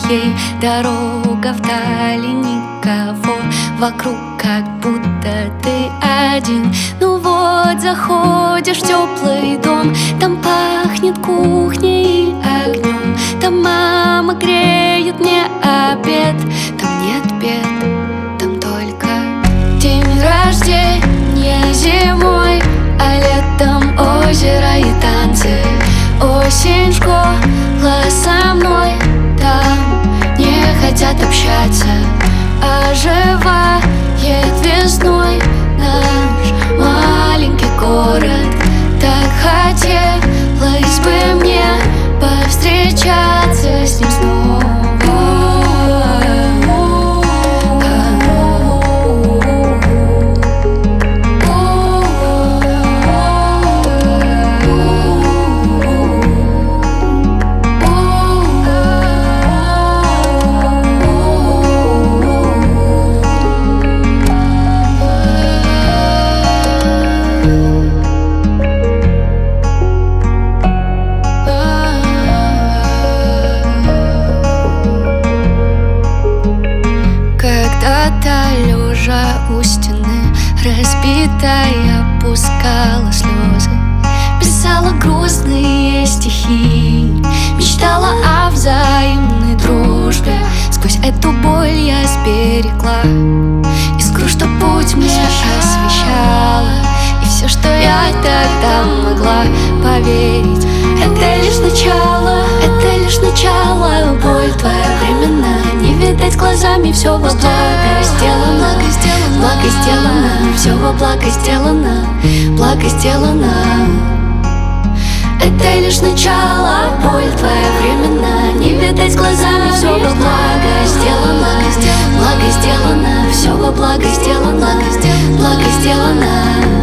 ей дорога вдали, никого вокруг, как будто ты один. Ну вот, заходишь в теплый дом, там пахнет кухней и огнем, там мама греет мне обед, там нет бед, там только день рождения зимой, а летом озеро и танцы. Осень, школа со мной, там не хотят общаться, оживает весной наш маленький город. Так хотелось бы мне повстречаться с ним снова. Лежа у стены, разбитая, опускала слезы, писала грустные стихи, мечтала о взаимной дружбе. Сквозь эту боль я сберегла искру, что путь мне освещала. И все, что я тогда могла поверить, это лишь начало, это лишь начало. Боль твоя временная, не видать глазами, все во благо сделано, благо сделано, все во благо сделано, благо сделано. Это лишь начало, боль твоя временная, не видать глазами, все во благо сделано, благо сделано, все во благо сделано, благо сделано.